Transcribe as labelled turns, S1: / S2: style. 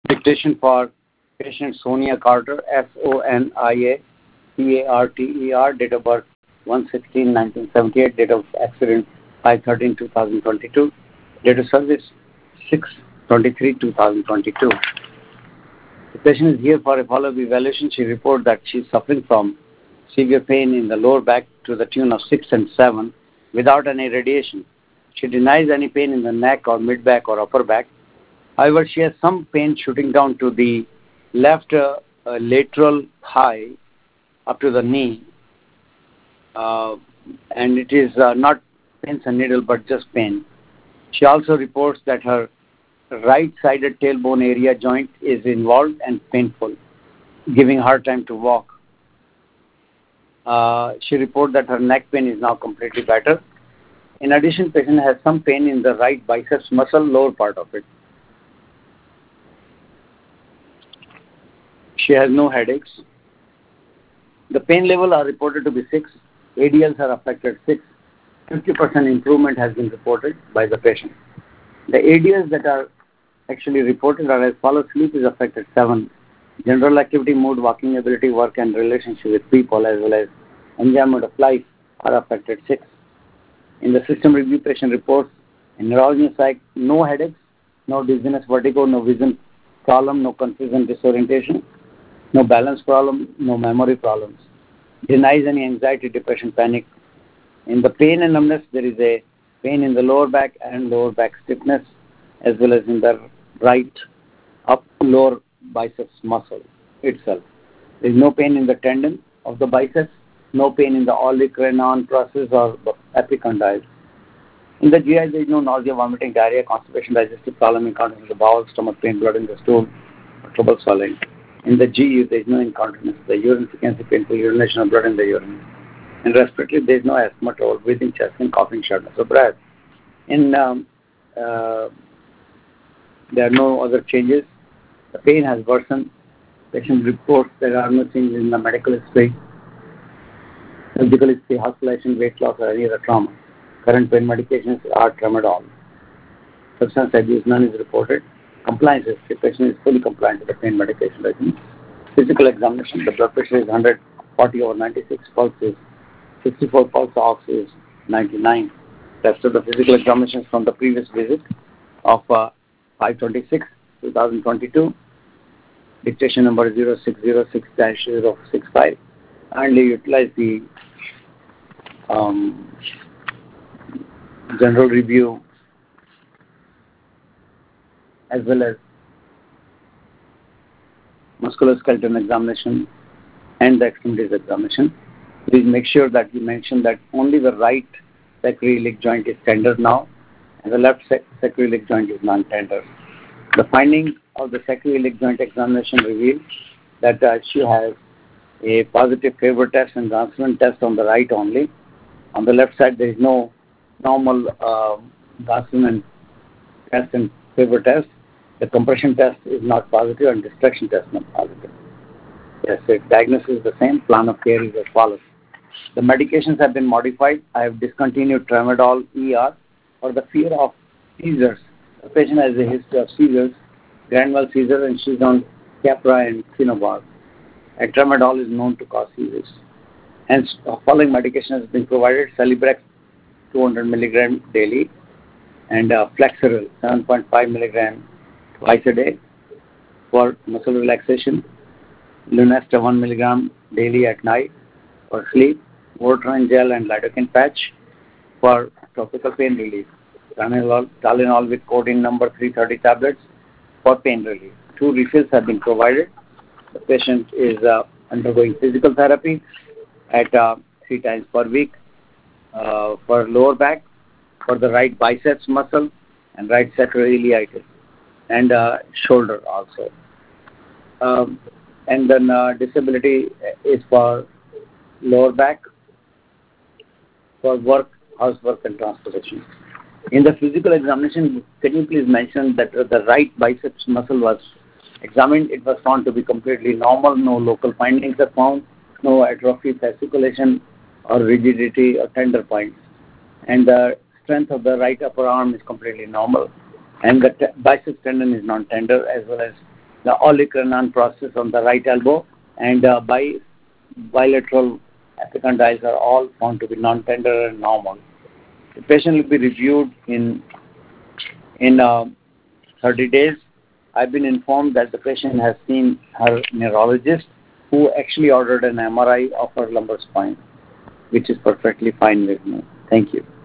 S1: Dictation for patient Sonia Carter, SONIA CARTER, date of birth 1/16/1978, date of accident 5/13/2022, date of service 6/23/2022. The patient is here for a follow-up evaluation. She reports that she is suffering from severe pain in the lower back to the tune of 6 and 7 without any radiation. She denies any pain in the neck or mid-back or upper back. However, she has some pain shooting down to the left lateral thigh up to the knee, and it is not pins and needle but just pain. She also reports that her right-sided tailbone area joint is involved and painful, giving her time to walk. She reports that her neck pain is now completely better. In addition, patient has some pain in the right biceps muscle, lower part of it. She has no headaches. The pain level are reported to be 6. ADLs are affected 6. 50% improvement has been reported by the patient. The ADLs that are actually reported are as follows: sleep is affected 7. General activity, mood, walking ability, work and relationship with people, as well as enjoyment of life are affected 6. In the system review, patient reports in neurology psych, no headaches, no dizziness, vertigo, no vision problem, no confusion, disorientation, no balance problem, no memory problems. Denies any anxiety, depression, panic. In the pain and numbness, there is a pain in the lower back and lower back stiffness, as well as in the right lower biceps muscle itself. There is no pain in the tendon of the biceps, no pain in the olecranon process or epicondyle. In the GI, there is no nausea, vomiting, diarrhea, constipation, digestive problem, incontinence in the bowel, stomach pain, blood in the stool, or trouble swallowing. In the GU, there is no incontinence. The urine frequency, painful urination of blood in the urine. In respiratory, there is no asthma, trouble breathing, chest pain, coughing, shortness of breath. There are no other changes. The pain has worsened. Patient reports there are no changes in the medical history, physical history, hospitalization, weight loss, or any other trauma. Current pain medications are tramadol. Substance abuse, none is reported. Compliance history, patient is fully compliant with the pain medication regimen. Physical examination, the blood pressure is 140/96, pulse is 64, pulse ox is 99. Rest of the physical examinations from the previous visit of 5/26/2022. Dictation number 0606-065. Kindly utilize the general review as well as musculoskeletal examination and the extremities examination. Please make sure that you mention that only the right sacroiliac joint is tender now and the left sacroiliac joint is non-tender. The findings of the sacroiliac joint examination reveal that she has a positive Faber test and Gossamer test on the right only. On the left side, there is no normal Gossamer test and Faber test. The compression test is not positive and distraction test not positive. Yes, the diagnosis is the same. Plan of care is as follows. The medications have been modified. I have discontinued tramadol ER for the fear of seizures. The patient has a history of seizures, grand mal seizure, and she's on Capra and Phenobarb. And tramadol is known to cause seizures. Hence, following medication has been provided: Celebrex 200 mg daily and Flexeril 7.5 mg twice a day for muscle relaxation, Lunesta 1 mg daily at night for sleep, Votrient gel and lidocaine patch for topical pain relief, Tylenol with codeine number 330 tablets for pain relief. 2 refills have been provided. The patient is undergoing physical therapy at 3 times per week for lower back, for the right biceps muscle and right sacroiliitis, and shoulder also. And then disability is for lower back, for work, housework and transportation. In the physical examination, can you please mention that the right biceps muscle was examined? It was found to be completely normal. No local findings are found. No atrophy, fasciculation or rigidity or tender points. And the strength of the right upper arm is completely normal. And the biceps tendon is non-tender, as well as the olecranon process on the right elbow, and bilateral epicondyles are all found to be non-tender and normal. The patient will be reviewed in 30 days. I've been informed that the patient has seen her neurologist, who actually ordered an MRI of her lumbar spine, which is perfectly fine with me. Thank you.